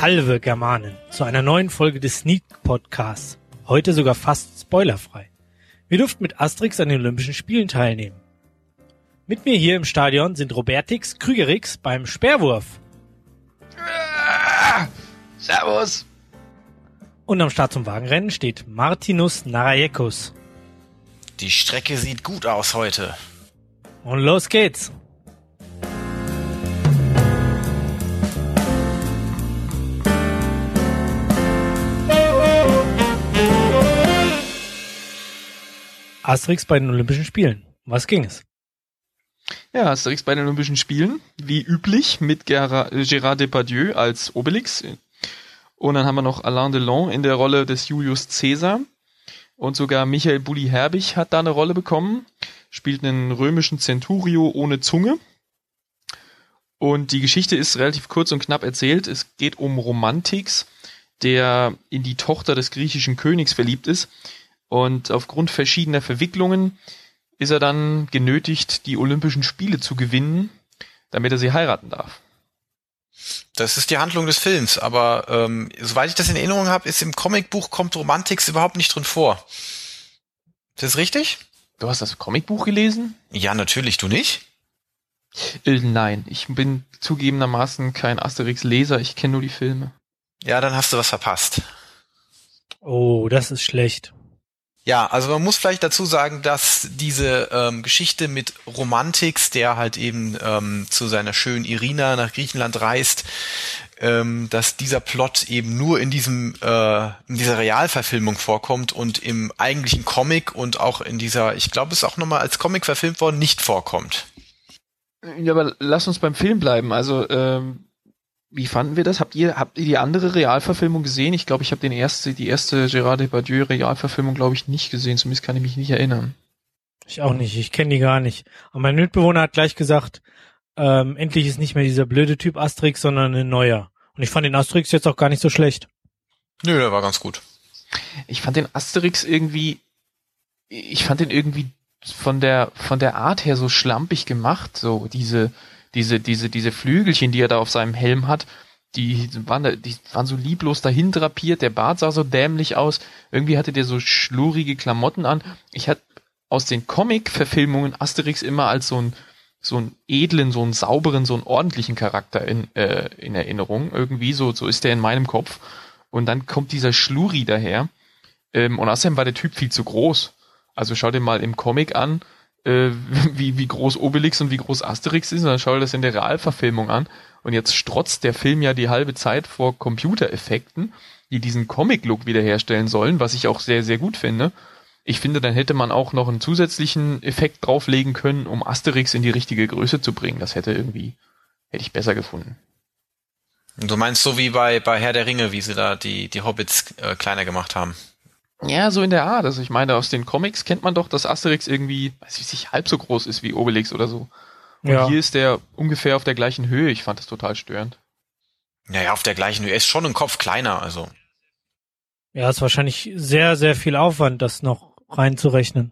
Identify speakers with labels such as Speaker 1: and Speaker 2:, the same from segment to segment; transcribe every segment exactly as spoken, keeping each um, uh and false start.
Speaker 1: Salve Germanen zu einer neuen Folge des Sneak Podcasts. Heute sogar fast spoilerfrei. Wir durften mit Asterix an den Olympischen Spielen teilnehmen. Mit mir hier im Stadion sind Robertix Krügerix beim Speerwurf.
Speaker 2: Ah, Servus.
Speaker 1: Und am Start zum Wagenrennen steht Martinus Narayekos.
Speaker 2: Die Strecke sieht gut aus heute.
Speaker 1: Und los geht's. Asterix bei den Olympischen Spielen. Um was ging es?
Speaker 3: Ja, Asterix bei den Olympischen Spielen, wie üblich, mit Gerard, Gérard Depardieu als Obelix. Und dann haben wir noch Alain Delon in der Rolle des Julius Caesar. Und sogar Michael Bulli-Herbig hat da eine Rolle bekommen. Spielt einen römischen Centurio ohne Zunge. Und die Geschichte ist relativ kurz und knapp erzählt. Es geht um Romantix, der in die Tochter des griechischen Königs verliebt ist. Und aufgrund verschiedener Verwicklungen ist er dann genötigt, die Olympischen Spiele zu gewinnen, damit er sie heiraten darf.
Speaker 2: Das ist die Handlung des Films, aber ähm, soweit ich das in Erinnerung habe, ist im Comicbuch kommt Romantix überhaupt nicht drin vor. Ist das richtig?
Speaker 3: Du hast das Comicbuch gelesen?
Speaker 2: Ja, natürlich, du nicht?
Speaker 3: Äh, nein, ich bin zugegebenermaßen kein Asterix-Leser, ich kenne nur die Filme.
Speaker 2: Ja, dann hast du was verpasst.
Speaker 1: Oh, das ist schlecht.
Speaker 2: Ja, also man muss vielleicht dazu sagen, dass diese ähm, Geschichte mit Romantix, der halt eben ähm, zu seiner schönen Irina nach Griechenland reist, ähm, dass dieser Plot eben nur in diesem äh, in dieser Realverfilmung vorkommt und im eigentlichen Comic und auch in dieser, ich glaube, es ist auch nochmal als Comic verfilmt worden, nicht vorkommt.
Speaker 3: Ja, aber lass uns beim Film bleiben. Also, ähm, wie fanden wir das? Habt ihr, habt ihr die andere Realverfilmung gesehen? Ich glaube, ich habe den erste, die erste Gérard Depardieu Realverfilmung, glaube ich, nicht gesehen. Zumindest kann ich mich nicht erinnern.
Speaker 1: Ich auch nicht. Ich kenne die gar nicht. Und mein Mitbewohner hat gleich gesagt, ähm, endlich ist nicht mehr dieser blöde Typ Asterix, sondern ein neuer. Und ich fand den Asterix jetzt auch gar nicht so schlecht.
Speaker 2: Nö, der war ganz gut.
Speaker 3: Ich fand den Asterix irgendwie, ich fand den irgendwie von der, von der Art her so schlampig gemacht. So diese, Diese, diese, diese Flügelchen, die er da auf seinem Helm hat, die waren, da, die waren so lieblos dahin drapiert, der Bart sah so dämlich aus, irgendwie hatte der so schlurige Klamotten an. Ich hatte aus den Comic-Verfilmungen Asterix immer als so ein, so einen edlen, so einen sauberen, so einen ordentlichen Charakter in, äh, in Erinnerung. Irgendwie, so, so ist der in meinem Kopf. Und dann kommt dieser Schluri daher. Ähm, und außerdem war der Typ viel zu groß. Also schau dir mal im Comic an, wie wie groß Obelix und wie groß Asterix ist, und dann schau dir das in der Realverfilmung an. Und jetzt strotzt der Film ja die halbe Zeit vor Computereffekten, die diesen Comic-Look wiederherstellen sollen, was ich auch sehr, sehr gut finde. Ich finde, dann hätte man auch noch einen zusätzlichen Effekt drauflegen können, um Asterix in die richtige Größe zu bringen. Das hätte irgendwie, hätte ich besser gefunden.
Speaker 2: Du meinst so wie bei bei Herr der Ringe, wie sie da die die Hobbits äh, kleiner gemacht haben?
Speaker 3: Ja, so in der Art. Also ich meine, aus den Comics kennt man doch, dass Asterix irgendwie, weiß ich nicht, halb so groß ist wie Obelix oder so. Und ja. Hier ist der ungefähr auf der gleichen Höhe. Ich fand das total störend.
Speaker 2: Naja, auf der gleichen Höhe. Er ist schon ein Kopf kleiner, also.
Speaker 1: Ja, ist wahrscheinlich sehr, sehr viel Aufwand, das noch reinzurechnen.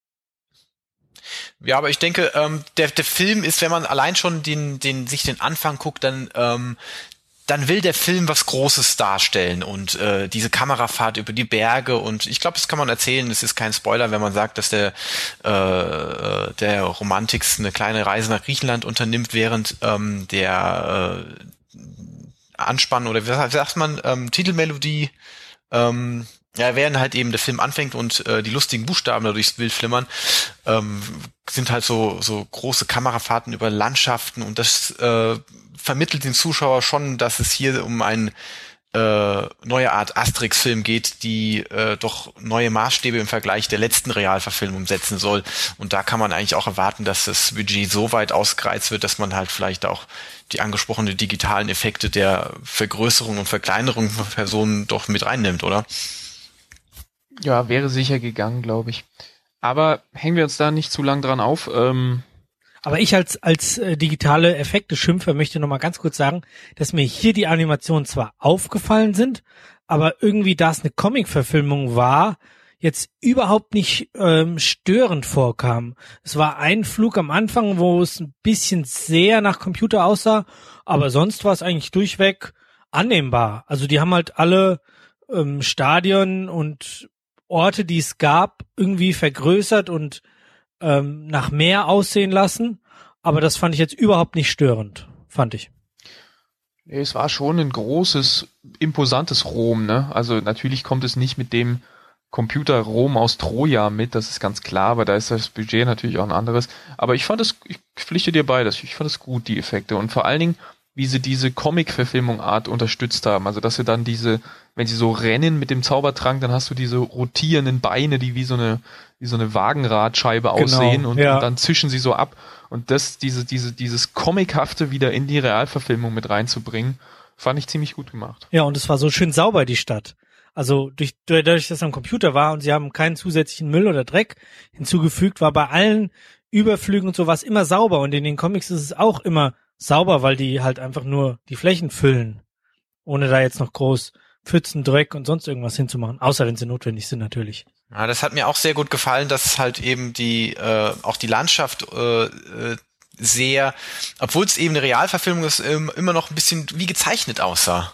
Speaker 2: Ja, aber ich denke, ähm, der der Film ist, wenn man allein schon den den sich den Anfang guckt, dann ähm, dann will der Film was Großes darstellen und äh, diese Kamerafahrt über die Berge, und ich glaube, das kann man erzählen, es ist kein Spoiler, wenn man sagt, dass der äh, der Romantix eine kleine Reise nach Griechenland unternimmt, während ähm, der äh, Anspann oder wie sagt man, ähm, Titelmelodie, ähm, ja, während halt eben der Film anfängt und äh, die lustigen Buchstaben da durchs Bild flimmern, ähm, sind halt so so große Kamerafahrten über Landschaften, und das äh, vermittelt den Zuschauer schon, dass es hier um eine äh, neue Art Asterix-Film geht, die äh, doch neue Maßstäbe im Vergleich der letzten Realverfilmung setzen soll. Und da kann man eigentlich auch erwarten, dass das Budget so weit ausgereizt wird, dass man halt vielleicht auch die angesprochenen digitalen Effekte der Vergrößerung und Verkleinerung von Personen doch mit reinnimmt, oder?
Speaker 3: Ja, wäre sicher gegangen, glaube ich. Aber hängen wir uns da nicht zu lang dran auf. Ähm
Speaker 1: Aber ich als als äh, digitale Effekte-Schimpfer möchte noch mal ganz kurz sagen, dass mir hier die Animationen zwar aufgefallen sind, aber irgendwie, da es eine Comic-Verfilmung war, jetzt überhaupt nicht ähm, störend vorkam. Es war ein Flug am Anfang, wo es ein bisschen sehr nach Computer aussah, aber sonst war es eigentlich durchweg annehmbar. Also die haben halt alle ähm, Stadien und Orte, die es gab, irgendwie vergrößert und ähm, nach mehr aussehen lassen. Aber das fand ich jetzt überhaupt nicht störend, fand ich.
Speaker 3: Nee, es war schon ein großes, imposantes Rom, ne? Also natürlich kommt es nicht mit dem Computer Rom aus Troja mit, das ist ganz klar, aber da ist das Budget natürlich auch ein anderes. Aber ich fand es, ich pflichte dir bei, das, ich fand es gut, die Effekte. Und vor allen Dingen, wie sie diese Comic-Verfilmung-Art unterstützt haben. Also, dass sie dann diese, wenn sie so rennen mit dem Zaubertrank, dann hast du diese rotierenden Beine, die wie so eine, wie so eine Wagenradscheibe
Speaker 1: Genau,
Speaker 3: aussehen und,
Speaker 1: ja.
Speaker 3: und dann zischen sie so ab. Und das, diese, diese, dieses Comichafte wieder in die Realverfilmung mit reinzubringen, fand ich ziemlich gut gemacht.
Speaker 1: Ja, und es war so schön sauber, die Stadt. Also durch, dadurch, dass es am Computer war und sie haben keinen zusätzlichen Müll oder Dreck hinzugefügt, war bei allen Überflügen und sowas immer sauber. Und in den Comics ist es auch immer sauber, weil die halt einfach nur die Flächen füllen, ohne da jetzt noch groß Pfützen, Dreck und sonst irgendwas hinzumachen. Außer wenn sie notwendig sind natürlich.
Speaker 2: Ja, das hat mir auch sehr gut gefallen, dass halt eben die äh, auch die Landschaft äh, äh, sehr, obwohl es eben eine Realverfilmung ist, ähm, immer noch ein bisschen wie gezeichnet aussah.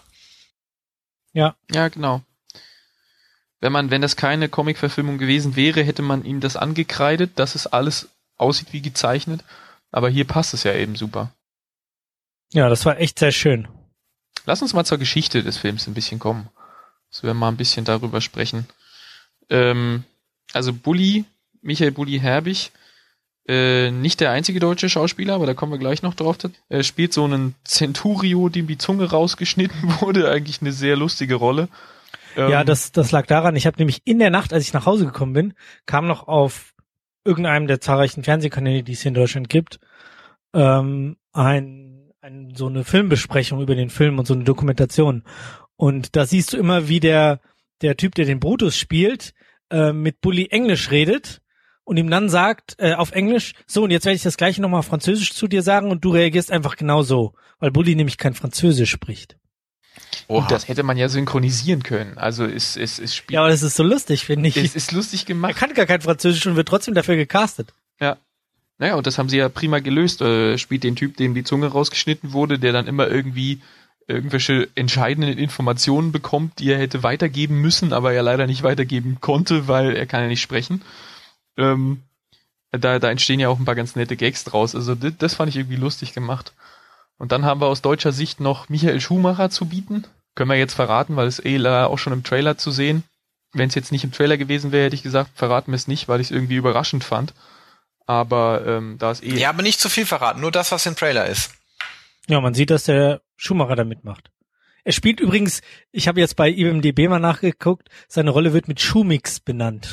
Speaker 1: Ja.
Speaker 3: Ja, genau. Wenn man, wenn das keine Comic-Verfilmung gewesen wäre, hätte man ihm das angekreidet, dass es alles aussieht wie gezeichnet. Aber hier passt es ja eben super.
Speaker 1: Ja, das war echt sehr schön.
Speaker 3: Lass uns mal zur Geschichte des Films ein bisschen kommen. Dass wir mal ein bisschen darüber sprechen. Ähm, also Bully, Michael Bulli Herbig, äh, nicht der einzige deutsche Schauspieler, aber da kommen wir gleich noch drauf. Er spielt so einen Centurio, dem die Zunge rausgeschnitten wurde. Eigentlich eine sehr lustige Rolle. Ähm,
Speaker 1: ja, das, das lag daran, ich habe nämlich in der Nacht, als ich nach Hause gekommen bin, kam noch auf irgendeinem der zahlreichen Fernsehkanäle, die es hier in Deutschland gibt, ähm, ein, ein so eine Filmbesprechung über den Film und so eine Dokumentation. Und da siehst du immer, wie der der Typ, der den Brutus spielt, äh, mit Bully Englisch redet und ihm dann sagt, äh, auf Englisch, so, und jetzt werde ich das gleiche nochmal auf Französisch zu dir sagen und du reagierst einfach genau so, weil Bully nämlich kein Französisch spricht.
Speaker 3: Oha. Und das hätte man ja synchronisieren können. Also es, es, es spielt.
Speaker 1: Ja, aber das ist so lustig, finde ich.
Speaker 3: Es ist lustig gemacht.
Speaker 1: Er kann gar kein Französisch und wird trotzdem dafür gecastet.
Speaker 3: Ja. Naja, und das haben sie ja prima gelöst. Äh, spielt den Typ, dem die Zunge rausgeschnitten wurde, der dann immer irgendwie irgendwelche entscheidenden Informationen bekommt, die er hätte weitergeben müssen, aber er leider nicht weitergeben konnte, weil er kann ja nicht sprechen. Ähm, da, da entstehen ja auch ein paar ganz nette Gags draus. Also das, das fand ich irgendwie lustig gemacht. Und dann haben wir aus deutscher Sicht noch Michael Schumacher zu bieten. Können wir jetzt verraten, weil es eh auch schon im Trailer zu sehen. Wenn es jetzt nicht im Trailer gewesen wäre, hätte ich gesagt, verraten wir es nicht, weil ich es irgendwie überraschend fand. Aber ähm, da ist eh...
Speaker 2: Ja, aber nicht zu viel verraten, nur das, was im Trailer ist.
Speaker 1: Ja, man sieht, dass der Schumacher da mitmacht. Er spielt übrigens, ich habe jetzt bei I M D B mal nachgeguckt, seine Rolle wird mit Schumix benannt.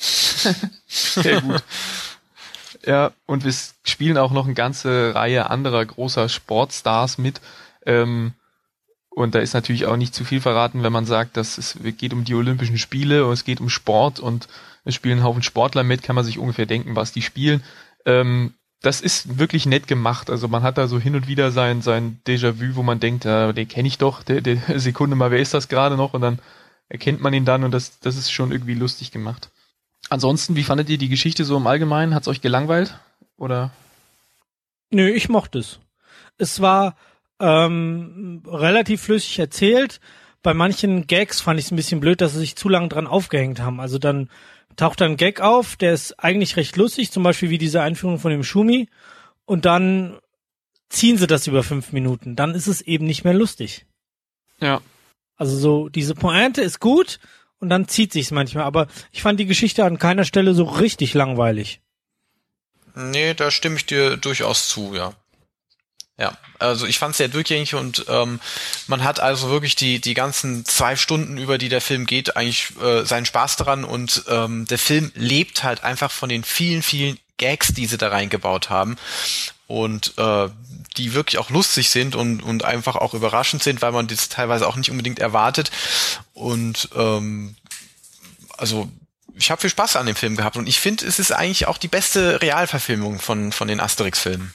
Speaker 3: Sehr gut. Ja, und wir spielen auch noch eine ganze Reihe anderer großer Sportstars mit. Ähm, und da ist natürlich auch nicht zu viel verraten, wenn man sagt, dass es geht um die Olympischen Spiele und es geht um Sport und es spielen ein Haufen Sportler mit, kann man sich ungefähr denken, was die spielen. Ähm, Das ist wirklich nett gemacht. Also man hat da so hin und wieder sein sein Déjà-vu, wo man denkt, äh, den kenne ich doch, der, der Sekunde mal, wer ist das gerade noch? Und dann erkennt man ihn dann und das das ist schon irgendwie lustig gemacht. Ansonsten, wie fandet ihr die Geschichte so im Allgemeinen? Hat's euch gelangweilt? Oder?
Speaker 1: Nö, ich mochte es. Es war ähm, relativ flüssig erzählt. Bei manchen Gags fand ich es ein bisschen blöd, dass sie sich zu lange dran aufgehängt haben. Also dann taucht ein Gag auf, der ist eigentlich recht lustig, zum Beispiel wie diese Einführung von dem Schumi, und dann ziehen sie das über fünf Minuten. Dann ist es eben nicht mehr lustig.
Speaker 3: Ja.
Speaker 1: Also so, diese Pointe ist gut und dann zieht sich's manchmal, aber ich fand die Geschichte an keiner Stelle so richtig langweilig.
Speaker 2: Nee, da stimme ich dir durchaus zu, ja. Ja, also ich fand es sehr durchgängig und ähm, man hat also wirklich die die ganzen zwei Stunden, über die der Film geht, eigentlich äh, seinen Spaß daran und ähm, der Film lebt halt einfach von den vielen, vielen Gags, die sie da reingebaut haben und äh, die wirklich auch lustig sind und und einfach auch überraschend sind, weil man das teilweise auch nicht unbedingt erwartet und ähm, also ich habe viel Spaß an dem Film gehabt und ich finde, es ist eigentlich auch die beste Realverfilmung von von den Asterix-Filmen.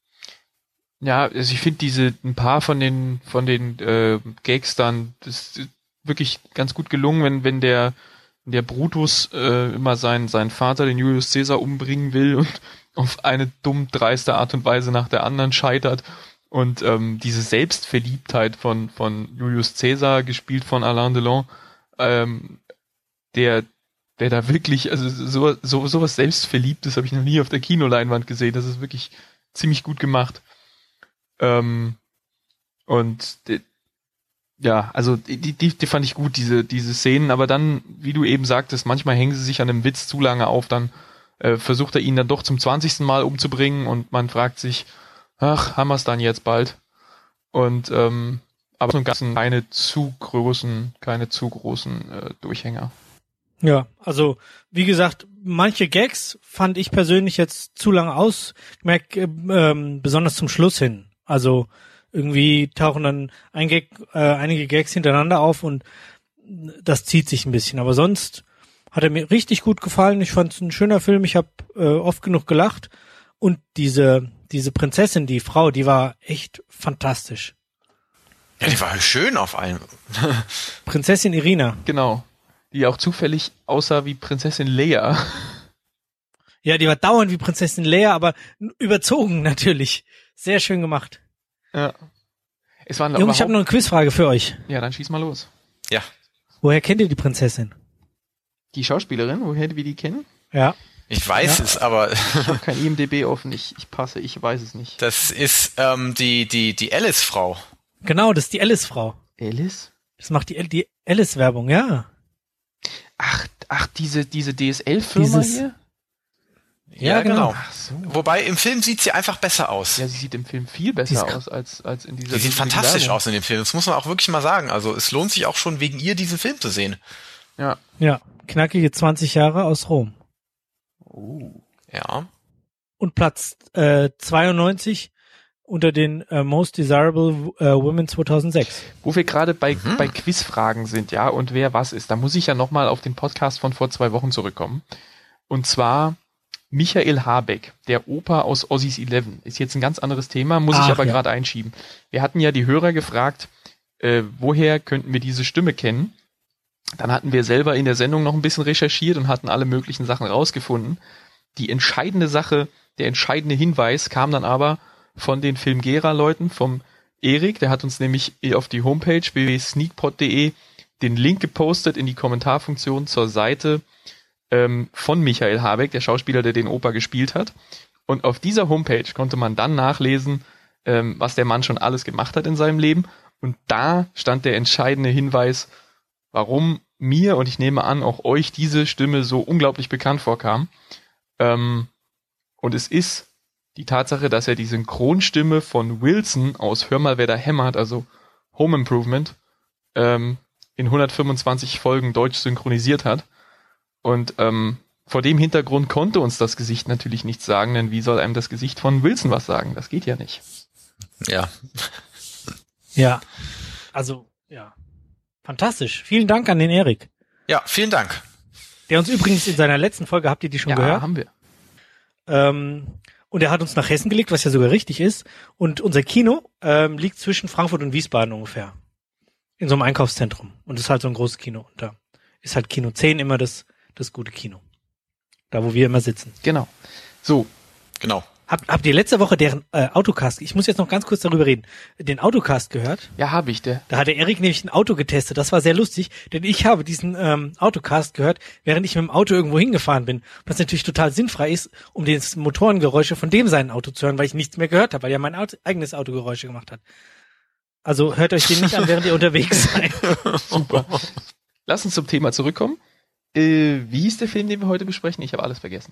Speaker 3: Ja, also ich finde diese, ein paar von den, von den äh, Gags dann, das ist wirklich ganz gut gelungen, wenn, wenn der, der Brutus äh, immer seinen, seinen Vater, den Julius Caesar, umbringen will und auf eine dumm dreiste Art und Weise nach der anderen scheitert. Und ähm, diese Selbstverliebtheit von von Julius Caesar, gespielt von Alain Delon, ähm, der der da wirklich, also so so sowas Selbstverliebtes habe ich noch nie auf der Kinoleinwand gesehen. Das ist wirklich ziemlich gut gemacht. Ähm, und de, ja, also die, die die fand ich gut, diese diese Szenen. Aber dann, wie du eben sagtest, manchmal hängen sie sich an einem Witz zu lange auf. Dann äh, versucht er ihn dann doch zum zwanzigsten Mal umzubringen und man fragt sich, ach, haben wir es dann jetzt bald? Und ähm, aber so im Ganzen keine zu großen, keine zu großen äh, Durchhänger.
Speaker 1: Ja, also wie gesagt, manche Gags fand ich persönlich jetzt zu lange ausgemerkt, äh, ähm, besonders zum Schluss hin. Also irgendwie tauchen dann ein Gag, äh, einige Gags hintereinander auf und das zieht sich ein bisschen. Aber sonst hat er mir richtig gut gefallen. Ich fand es ein schöner Film. Ich habe äh, oft genug gelacht und diese diese Prinzessin, die Frau, die war echt fantastisch.
Speaker 2: Ja, die war schön auf allem.
Speaker 1: Prinzessin Irina.
Speaker 3: Genau. Die auch zufällig aussah wie Prinzessin Leia.
Speaker 1: Ja, die war dauernd wie Prinzessin Leia, aber überzogen natürlich. Sehr schön gemacht.
Speaker 3: Ja. Es waren
Speaker 1: Jungs, ich habe noch eine Quizfrage für euch.
Speaker 3: Ja, dann schieß mal los.
Speaker 2: Ja.
Speaker 1: Woher kennt ihr die Prinzessin?
Speaker 3: Die Schauspielerin, woher wir die kennen?
Speaker 1: Ja.
Speaker 2: Ich weiß
Speaker 1: Ja.
Speaker 2: es, aber
Speaker 3: Ich habe kein I M D B offen, ich, ich passe, ich weiß es nicht.
Speaker 2: das ist ähm, die die die Alice-Frau.
Speaker 1: Genau, das ist die Alice-Frau.
Speaker 3: Alice?
Speaker 1: Das macht die, die Alice-Werbung, ja.
Speaker 3: Ach, ach, diese, diese D S L-Firma
Speaker 1: Dieses-
Speaker 3: hier?
Speaker 1: Ja, genau.
Speaker 3: Ach so.
Speaker 2: Wobei im Film sieht sie einfach besser aus.
Speaker 3: Ja, sie sieht im Film viel
Speaker 1: Die ist
Speaker 3: besser
Speaker 1: kr-
Speaker 3: aus als, als in dieser
Speaker 2: Die sieht
Speaker 3: lustigen
Speaker 2: fantastisch
Speaker 3: Werbung.
Speaker 2: aus in dem Film. Das muss man auch wirklich mal sagen. Also es lohnt sich auch schon wegen ihr, diesen Film zu sehen.
Speaker 3: Ja.
Speaker 1: Ja, knackige zwanzig Jahre aus Rom.
Speaker 3: Oh.
Speaker 2: Ja.
Speaker 1: Und Platz äh, zweiundneunzig unter den äh, Most Desirable äh, Women zweitausendsechs.
Speaker 3: Wo wir gerade bei,
Speaker 2: Mhm.
Speaker 3: bei Quizfragen sind, ja, und wer was ist, da muss ich ja nochmal auf den Podcast von vor zwei Wochen zurückkommen. Und zwar Michael Habeck, der Opa aus Ozzy's Eleven. Ist jetzt ein ganz anderes Thema, muss ich
Speaker 1: Ach,
Speaker 3: aber
Speaker 1: ja.
Speaker 3: gerade einschieben. Wir hatten ja die Hörer gefragt, äh, woher könnten wir diese Stimme kennen? Dann hatten wir selber in der Sendung noch ein bisschen recherchiert und hatten alle möglichen Sachen rausgefunden. Die entscheidende Sache, der entscheidende Hinweis kam dann aber von den Filmgera-Leuten, vom Erik, der hat uns nämlich auf die Homepage w w w punkt sneakpot punkt de den Link gepostet in die Kommentarfunktion zur Seite ähm, von Michael Habeck, der Schauspieler, der den Opa gespielt hat. Und auf dieser Homepage konnte man dann nachlesen, ähm, was der Mann schon alles gemacht hat in seinem Leben. Und da stand der entscheidende Hinweis, warum mir und ich nehme an, auch euch diese Stimme so unglaublich bekannt vorkam. Ähm, und es ist die Tatsache, dass er die Synchronstimme von Wilson aus Hör mal, wer da hämmert, also Home Improvement, ähm, in hundertfünfundzwanzig Folgen deutsch synchronisiert hat. Und ähm, vor dem Hintergrund konnte uns das Gesicht natürlich nichts sagen, denn wie soll einem das Gesicht von Wilson was sagen? Das geht ja nicht.
Speaker 2: Ja.
Speaker 1: Ja, also, ja. Fantastisch. Vielen Dank an den Erik.
Speaker 2: Ja, vielen Dank.
Speaker 1: Der uns übrigens in seiner letzten Folge, habt ihr die schon
Speaker 3: ja,
Speaker 1: gehört?
Speaker 3: haben wir.
Speaker 1: Ähm, und er hat uns nach Hessen gelegt, was ja sogar richtig ist. Und unser Kino ähm, liegt zwischen Frankfurt und Wiesbaden ungefähr. In so einem Einkaufszentrum. Und das ist halt so ein großes Kino. Und da ist halt Kino zehn immer das, das gute Kino. Da, wo wir immer sitzen.
Speaker 3: Genau. So,
Speaker 2: Genau.
Speaker 1: Habt, habt ihr letzte Woche deren äh, Autocast, ich muss jetzt noch ganz kurz darüber reden, den Autocast gehört?
Speaker 3: ja, habe ich. Der,
Speaker 1: Da hat der Erik nämlich ein Auto getestet. Das war sehr lustig, denn ich habe diesen ähm, Autocast gehört, während ich mit dem Auto irgendwo hingefahren bin. Was natürlich total sinnfrei ist, um die Motorengeräusche von dem sein Auto zu hören, weil ich nichts mehr gehört habe, weil er mein Auto, eigenes Auto Geräusche gemacht hat. Also hört euch den nicht an, während ihr unterwegs seid.
Speaker 3: super. Lass uns zum Thema zurückkommen. Äh, wie hieß der Film, den wir heute besprechen? Ich habe alles vergessen.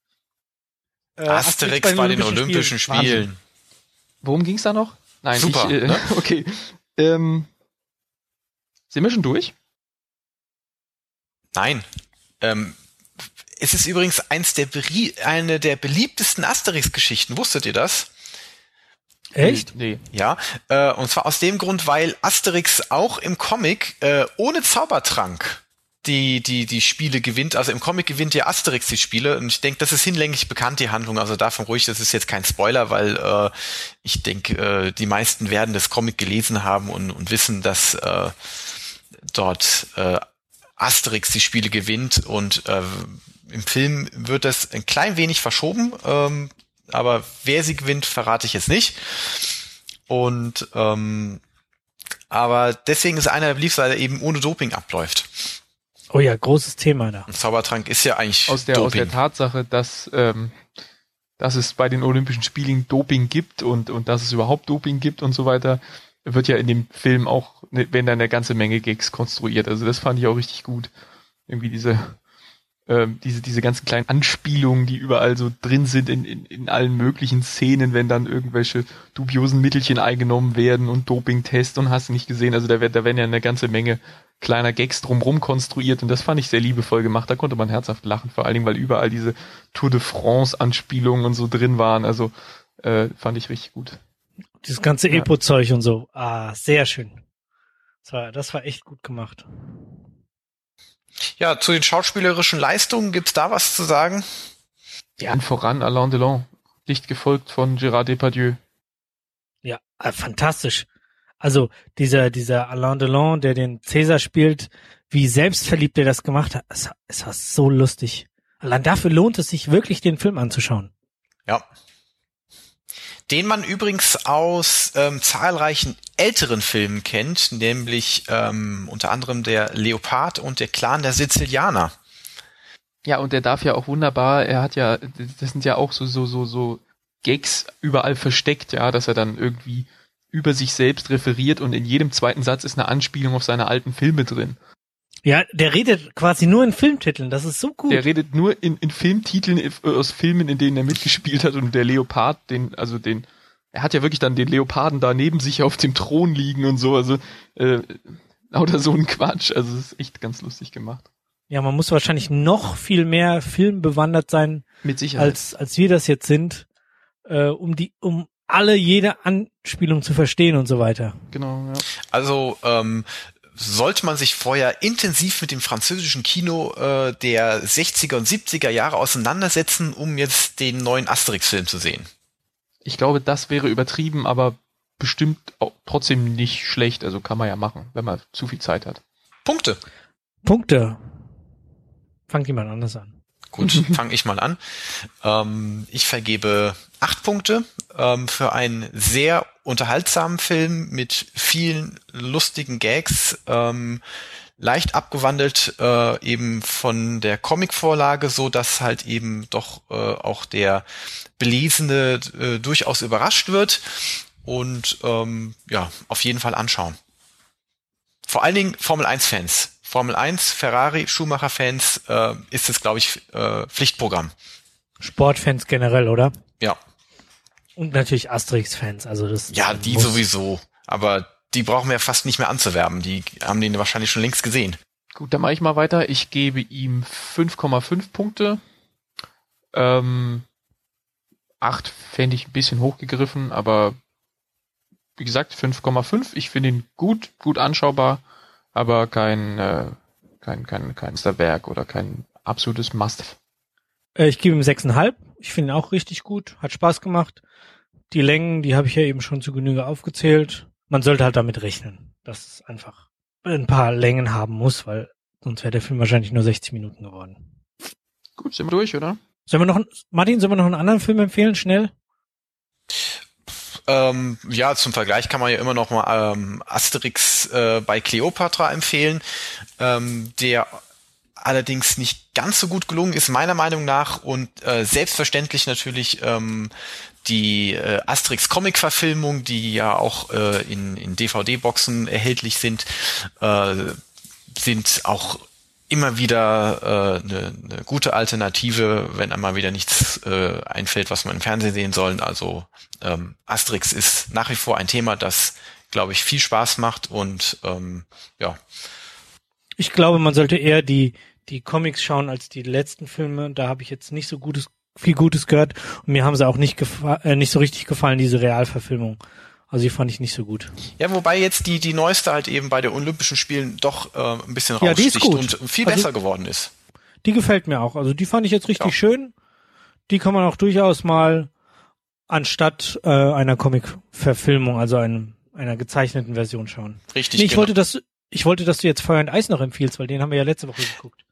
Speaker 1: Äh,
Speaker 2: Asterix bei den Olympischen Spielen.
Speaker 1: Spielen.
Speaker 3: Worum ging's da noch? Nein,
Speaker 2: Super,
Speaker 3: ich, äh,
Speaker 2: ne?
Speaker 3: okay. Ähm, sind wir schon durch?
Speaker 2: Nein. Ähm, es ist übrigens eins der berie- eine der beliebtesten Asterix-Geschichten. Wusstet ihr das?
Speaker 1: Echt?
Speaker 3: Nee.
Speaker 2: Ja. Äh, und zwar aus dem Grund, weil Asterix auch im Comic äh, ohne Zaubertrank die die die Spiele gewinnt. Also im Comic gewinnt ja Asterix die Spiele und ich denke, das ist hinlänglich bekannt, die Handlung. Also davon ruhig, das ist jetzt kein Spoiler, weil äh, ich denke, äh, die meisten werden das Comic gelesen haben und, und wissen, dass äh, dort äh, Asterix die Spiele gewinnt und äh, im Film wird das ein klein wenig verschoben, ähm, aber wer sie gewinnt, verrate ich jetzt nicht. Und ähm, aber deswegen ist einer der beliebtesten, weil er eben ohne Doping abläuft.
Speaker 1: Oh ja, großes Thema da.
Speaker 2: Ein Zaubertrank ist ja eigentlich
Speaker 3: aus der
Speaker 2: Doping.
Speaker 3: Aus der Tatsache, dass ähm, dass es bei den Olympischen Spielen Doping gibt und und dass es überhaupt Doping gibt und so weiter, wird ja in dem Film auch, wenn da eine ganze Menge Gags konstruiert. Also das fand ich auch richtig gut. Irgendwie diese ähm, diese diese ganzen kleinen Anspielungen, die überall so drin sind in, in in allen möglichen Szenen, wenn dann irgendwelche dubiosen Mittelchen eingenommen werden und Dopingtest und hast du nicht gesehen. Also da, wird, da werden ja eine ganze Menge kleiner Gags drumrum konstruiert und das fand ich sehr liebevoll gemacht. Da konnte man herzhaft lachen, vor allen Dingen, weil überall diese Tour de France-Anspielungen und so drin waren. Also äh, fand ich richtig gut.
Speaker 1: Dieses ganze
Speaker 3: Ja.
Speaker 1: Epo-Zeug und so. Ah, sehr schön. Das war, das war echt gut gemacht.
Speaker 2: Ja, zu den schauspielerischen Leistungen, gibt's da was zu sagen?
Speaker 3: Ja, und voran Alain Delon, dicht gefolgt von Gérard Depardieu.
Speaker 1: Ja, äh, fantastisch. Also dieser dieser Alain Delon, der den Cäsar spielt, wie selbstverliebt er das gemacht hat, es, es war so lustig. Allein dafür lohnt es sich wirklich, den Film anzuschauen.
Speaker 2: Ja. Den man übrigens aus ähm, zahlreichen älteren Filmen kennt, nämlich ähm, unter anderem der Leopard und der Clan der Sizilianer.
Speaker 3: Ja, und der darf ja auch wunderbar, er hat ja, das sind ja auch so, so, so, so Gags überall versteckt, ja, dass er dann irgendwie über sich selbst referiert und in jedem zweiten Satz ist eine Anspielung auf seine alten Filme drin.
Speaker 1: Ja, der redet quasi nur in Filmtiteln, das ist so gut.
Speaker 3: Der redet nur in, in Filmtiteln aus Filmen, in denen er mitgespielt hat und der Leopard, den, also den, er hat ja wirklich dann den Leoparden da neben sich auf dem Thron liegen und so, also äh, lauter so ein Quatsch, also es ist echt ganz lustig gemacht.
Speaker 1: Ja, man muss wahrscheinlich noch viel mehr filmbewandert sein,
Speaker 3: Mit Sicherheit.
Speaker 1: als als wir das jetzt sind, äh, um die um alle jede Anspielung zu verstehen und so weiter.
Speaker 3: Genau, ja.
Speaker 2: Also ähm, sollte man sich vorher intensiv mit dem französischen Kino äh, der sechziger und siebziger Jahre auseinandersetzen, um jetzt den neuen Asterix-Film zu sehen.
Speaker 3: Ich glaube, das wäre übertrieben, aber bestimmt auch trotzdem nicht schlecht, also kann man ja machen, wenn man zu viel Zeit hat.
Speaker 2: Punkte.
Speaker 1: Punkte. Fangt jemand anders an.
Speaker 2: Gut, fange ich mal an. Ähm, ich vergebe acht Punkte ähm, für einen sehr unterhaltsamen Film mit vielen lustigen Gags, ähm, leicht abgewandelt äh, eben von der Comicvorlage, so dass halt eben doch äh, auch der Belesene äh, durchaus überrascht wird und ähm, ja, auf jeden Fall anschauen. Vor allen Dingen Formel eins Fans. Formel eins, Ferrari, Schumacher-Fans äh, ist es, glaube ich, äh, Pflichtprogramm.
Speaker 1: Sportfans generell, oder?
Speaker 2: Ja.
Speaker 1: Und natürlich Asterix-Fans, also das.
Speaker 2: Ja, die
Speaker 1: muss.
Speaker 2: sowieso. Aber die brauchen wir ja fast nicht mehr anzuwerben. Die haben den wahrscheinlich schon längst gesehen.
Speaker 3: Gut, dann mache ich mal weiter. Ich gebe ihm fünf Komma fünf Punkte. Ähm, acht fände ich ein bisschen hochgegriffen, aber wie gesagt, fünf Komma fünf. Ich finde ihn gut, gut anschaubar, aber kein, äh, kein, kein, kein Werk oder kein absolutes Must.
Speaker 1: Äh, ich gebe ihm sechs Komma fünf. Ich finde ihn auch richtig gut. Hat Spaß gemacht. Die Längen, die habe ich ja eben schon zu Genüge aufgezählt. Man sollte halt damit rechnen, dass es einfach ein paar Längen haben muss, weil sonst wäre der Film wahrscheinlich nur sechzig Minuten geworden.
Speaker 3: Gut, sind wir durch, oder?
Speaker 1: Sollen wir noch, Martin, sollen wir noch einen anderen Film empfehlen, schnell?
Speaker 2: Ähm, ja, zum Vergleich kann man ja immer noch mal ähm, Asterix äh, bei Kleopatra empfehlen, ähm, der allerdings nicht ganz so gut gelungen ist, meiner Meinung nach, und äh, selbstverständlich natürlich ähm, die äh, Asterix-Comic-Verfilmung, die ja auch äh, in, in D V D-Boxen erhältlich sind, äh, sind auch immer wieder eine äh, ne gute Alternative, wenn einmal wieder nichts äh, einfällt, was man im Fernsehen sehen soll. Also ähm, Asterix ist nach wie vor ein Thema, das, glaube ich, viel Spaß macht und ähm, ja.
Speaker 1: Ich glaube, man sollte eher die die Comics schauen als die letzten Filme. Da habe ich jetzt nicht so gutes viel Gutes gehört und mir haben sie auch nicht gefa- äh, nicht so richtig gefallen, diese Realverfilmung. Also die fand ich nicht so gut.
Speaker 2: Ja, wobei jetzt die die neueste halt eben bei den Olympischen Spielen doch äh, ein bisschen
Speaker 1: Ja, die ist
Speaker 2: raussticht
Speaker 1: gut.
Speaker 2: und viel
Speaker 1: Also,
Speaker 2: besser geworden ist.
Speaker 1: Die gefällt mir auch. Also die fand ich jetzt richtig
Speaker 2: Ja.
Speaker 1: schön. Die kann man auch durchaus mal anstatt äh, einer Comic-Verfilmung, also einem, einer gezeichneten Version schauen.
Speaker 2: Richtig,
Speaker 1: Nee, ich
Speaker 2: genau.
Speaker 1: wollte, dass ich wollte, dass du jetzt Feuer und Eis noch empfiehlst, weil den haben wir ja letzte Woche geguckt.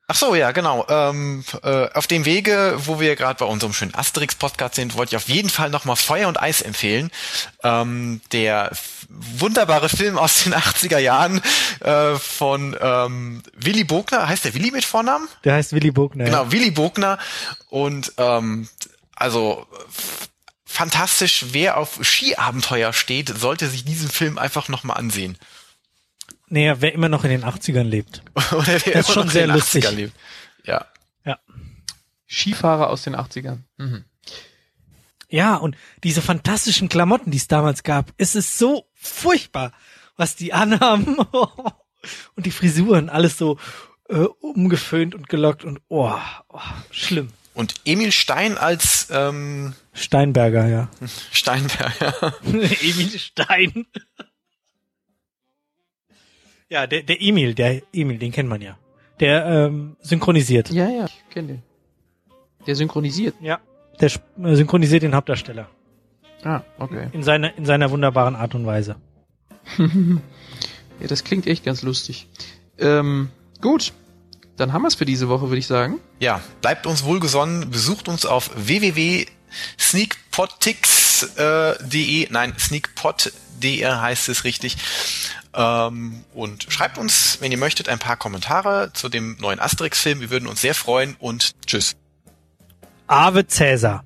Speaker 2: Ach so, ja, genau. Ähm, äh, auf dem Wege, wo wir gerade bei unserem schönen Asterix-Podcast sind, wollte ich auf jeden Fall nochmal Feuer und Eis empfehlen. Ähm, der f- wunderbare Film aus den achtziger Jahren äh, von ähm, Willy Bogner. Heißt der Willy mit Vornamen?
Speaker 1: Der heißt Willy Bogner.
Speaker 2: Genau,
Speaker 1: Ja.
Speaker 2: Willy Bogner. Und ähm, also f- fantastisch, wer auf Skiabenteuer steht, sollte sich diesen Film einfach nochmal ansehen.
Speaker 1: Nee, wer immer noch in den achtzigern lebt.
Speaker 2: Oder wer
Speaker 1: Das ist
Speaker 2: immer
Speaker 1: schon
Speaker 2: noch
Speaker 1: sehr
Speaker 2: in den
Speaker 1: lustig.
Speaker 2: achtzigern lebt. Ja.
Speaker 1: Ja.
Speaker 3: Skifahrer aus den achtzigern. Mhm.
Speaker 1: Ja, und diese fantastischen Klamotten, die es damals gab, es ist so furchtbar, was die anhaben. Und die Frisuren, alles so äh, umgeföhnt und gelockt und oh, oh, schlimm.
Speaker 2: Und Emil Stein als ähm,
Speaker 1: Steinberger, ja.
Speaker 2: Steinberger.
Speaker 1: Emil Stein. Ja, der, der Emil, der Emil, den kennt man ja. Der ähm, synchronisiert.
Speaker 3: Ja, ja, ich kenne den. Der synchronisiert.
Speaker 1: Ja. Der sp- äh, synchronisiert den Hauptdarsteller.
Speaker 3: Ah, okay.
Speaker 1: In seiner, in seiner wunderbaren Art und Weise.
Speaker 3: Ja, das klingt echt ganz lustig. Ähm, gut. Dann haben wir es für diese Woche, würde ich sagen.
Speaker 2: Ja, bleibt uns wohlgesonnen, besucht uns auf w w w punkt sneakpotix punkt de, nein, sneakpot punkt de heißt es richtig. Ähm, und schreibt uns, wenn ihr möchtet, ein paar Kommentare zu dem neuen Asterix-Film. Wir würden uns sehr freuen und tschüss.
Speaker 1: Ave Cäsar.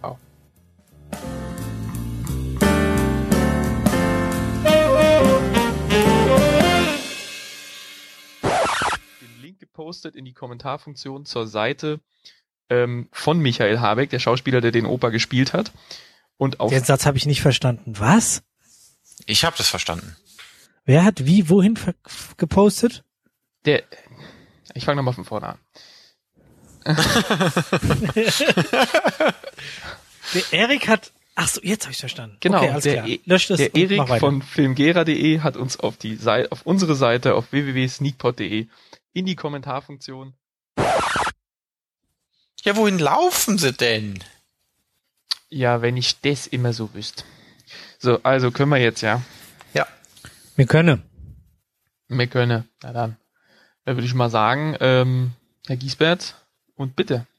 Speaker 3: Den Link gepostet in die Kommentarfunktion zur Seite ähm, von Michael Habeck, der Schauspieler, der den Opa gespielt hat. Und auf
Speaker 1: Den Satz habe ich nicht verstanden. Was?
Speaker 2: Ich habe das verstanden.
Speaker 1: Wer hat wie, wohin ver- gepostet?
Speaker 3: der... Ich fange nochmal von vorne an.
Speaker 1: Der Erik hat... Ach so, jetzt habe ich verstanden.
Speaker 3: Genau,
Speaker 1: okay, alles
Speaker 3: der,
Speaker 1: klar.
Speaker 3: E-
Speaker 1: Lösch das
Speaker 3: der
Speaker 1: und mach
Speaker 3: Erik
Speaker 1: weiter.
Speaker 3: von filmgera punkt de hat uns auf die Seite, auf unsere Seite auf w w w punkt sneakpot punkt de in die Kommentarfunktion.
Speaker 2: Ja, wohin laufen sie denn?
Speaker 3: Ja, wenn ich das immer so wüsste. So, also können wir jetzt, ja.
Speaker 2: Ja.
Speaker 1: Wir können.
Speaker 3: Wir können. Na dann. Da würde ich mal sagen, ähm, Herr Giesbert, und bitte.